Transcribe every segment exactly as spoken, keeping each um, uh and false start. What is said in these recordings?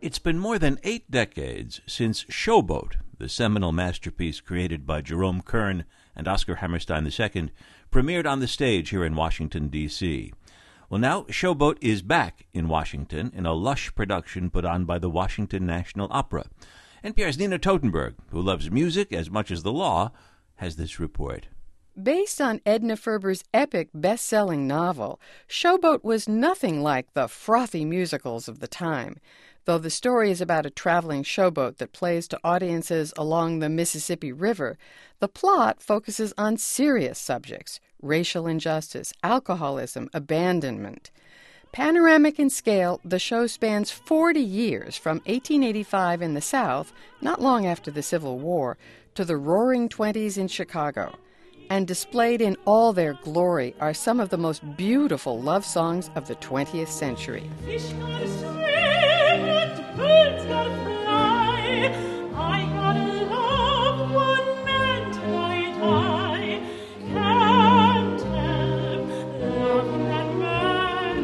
It's been more than eight decades since Showboat, the seminal masterpiece created by Jerome Kern and Oscar Hammerstein the Second, premiered on the stage here in Washington, D C Well, now Showboat is back in Washington in a lush production put on by the Washington National Opera. N P R's Nina Totenberg, who loves music as much as the law, has this report. Based on Edna Ferber's epic best-selling novel, Showboat was nothing like the frothy musicals of the time. Though the story is about a traveling showboat that plays to audiences along the Mississippi River, the plot focuses on serious subjects: racial injustice, alcoholism, abandonment. Panoramic in scale, the show spans forty years, from eighteen eighty-five in the South, not long after the Civil War, to the Roaring Twenties in Chicago. And displayed in all their glory are some of the most beautiful love songs of the twentieth century. Fish gotta swim and birds gotta fly. I gotta love one man till I die. Can't help loving that man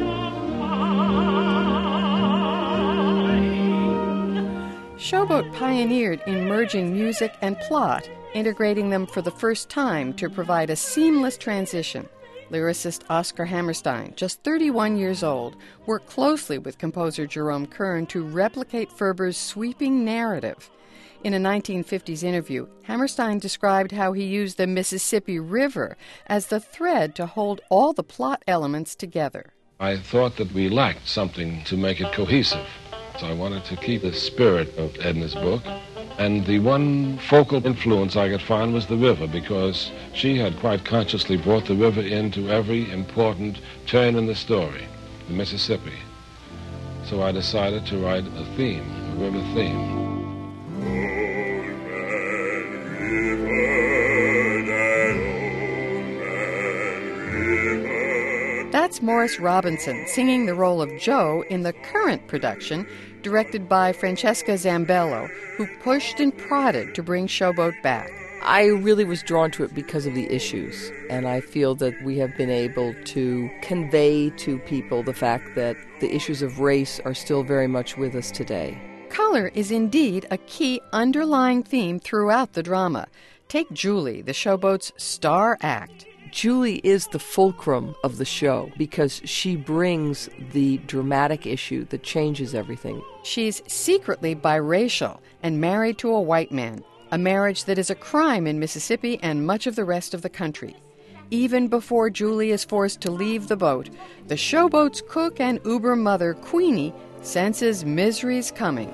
of mine. Showboat pioneered in merging music and plot, integrating them for the first time to provide a seamless transition. Lyricist Oscar Hammerstein, just thirty-one years old, worked closely with composer Jerome Kern to replicate Ferber's sweeping narrative. In a nineteen fifties interview, Hammerstein described how he used the Mississippi River as the thread to hold all the plot elements together. I thought that we lacked something to make it cohesive, so I wanted to keep the spirit of Edna's book. And the one focal influence I could find was the river, because she had quite consciously brought the river into every important turn in the story, the Mississippi. So I decided to write a theme, a river theme. That's Morris Robinson singing the role of Joe in the current production, directed by Francesca Zambello, who pushed and prodded to bring Showboat back. I really was drawn to it because of the issues, and I feel that we have been able to convey to people the fact that the issues of race are still very much with us today. Color is indeed a key underlying theme throughout the drama. Take Julie, the Showboat's star act. Julie is the fulcrum of the show because she brings the dramatic issue that changes everything. She's secretly biracial and married to a white man, a marriage that is a crime in Mississippi and much of the rest of the country. Even before Julie is forced to leave the boat, the Showboat's cook and Uber mother, Queenie, senses misery's coming.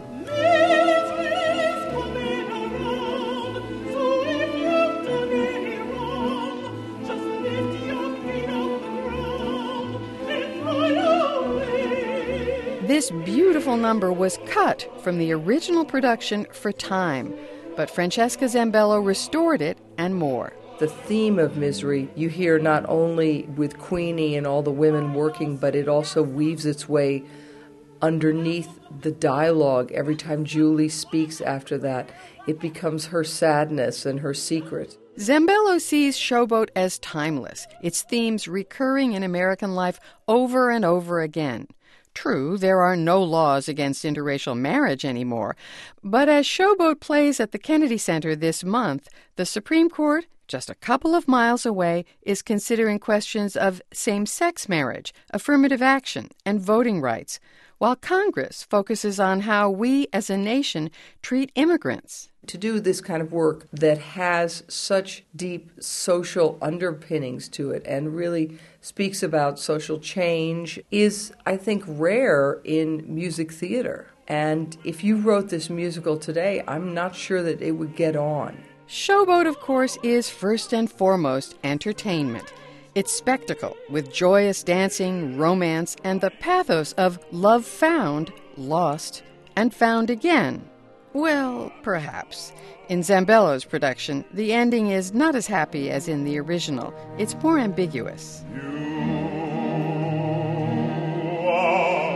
This beautiful number was cut from the original production for time, but Francesca Zambello restored it and more. The theme of misery you hear not only with Queenie and all the women working, but it also weaves its way underneath the dialogue. Every time Julie speaks after that, it becomes her sadness and her secret. Zambello sees Showboat as timeless, its themes recurring in American life over and over again. True, there are no laws against interracial marriage anymore, but as Showboat plays at the Kennedy Center this month, the Supreme Court, just a couple of miles away, is considering questions of same-sex marriage, affirmative action, and voting rights, while Congress focuses on how we as a nation treat immigrants. To do this kind of work that has such deep social underpinnings to it and really speaks about social change is, I think, rare in music theater. And if you wrote this musical today, I'm not sure that it would get on. Showboat, of course, is first and foremost entertainment. It's spectacle with joyous dancing, romance, and the pathos of love found, lost, and found again. Well, perhaps. In Zambello's production, the ending is not as happy as in the original. It's more ambiguous. You are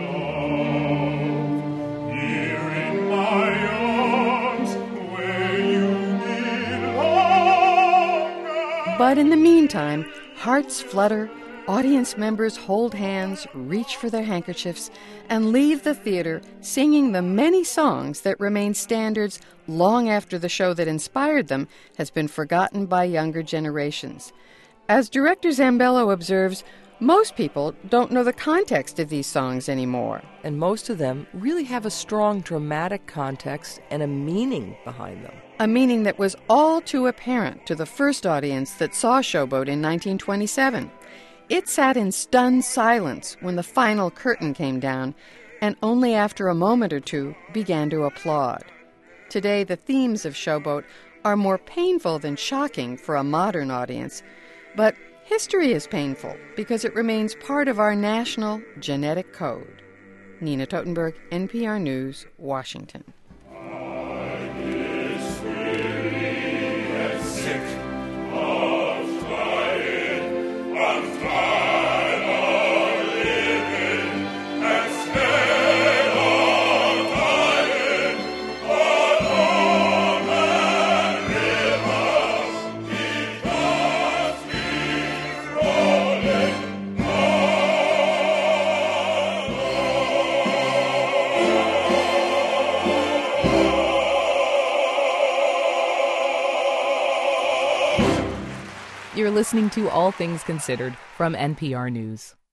love, here in my arms, where you belong. But in the meantime, hearts flutter, Audience members hold hands, reach for their handkerchiefs, and leave the theater singing the many songs that remain standards long after the show that inspired them has been forgotten by younger generations. As director Zambello observes, most people don't know the context of these songs anymore. And most of them really have a strong dramatic context and a meaning behind them. A meaning that was all too apparent to the first audience that saw Showboat in nineteen twenty-seven. It sat in stunned silence when the final curtain came down, and only after a moment or two began to applaud. Today, the themes of Showboat are more painful than shocking for a modern audience, but history is painful because it remains part of our national genetic code. Nina Totenberg, N P R News, Washington. You're listening to All Things Considered from N P R News.